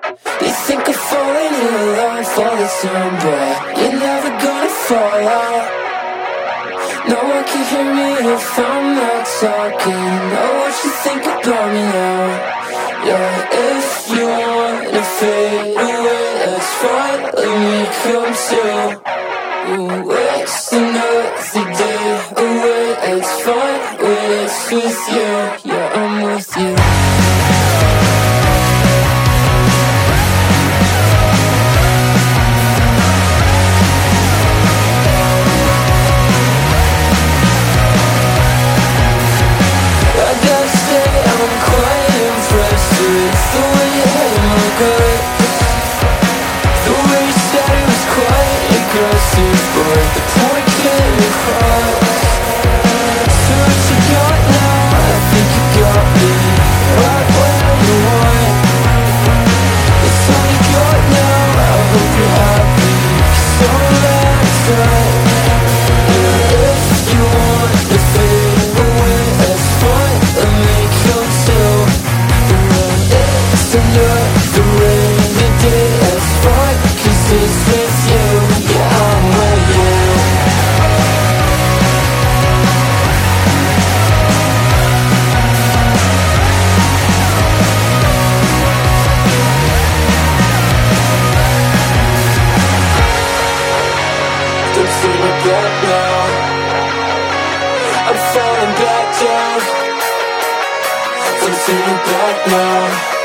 You think I'm falling in love all the time, but you're never gonna fall out. No one can hear me if I'm not talking. Know what you think about me now. Yeah, if you wanna fade away, that's fine, let me come too. We'll waste another day away, it's fine when it's with you. Yeah, I'm with you. But the point came across. So what you got now? I think you got me right where you want. It's all you got now. I hope you're happy, 'cause all that's right. Yeah, if you want to fade away, that's fine, let me come too. Yeah, it's another rainy day, that's fine, 'cause it's with you. Yeah, I'm with you. Don't see me back now. I'm falling back down. Don't see me back now.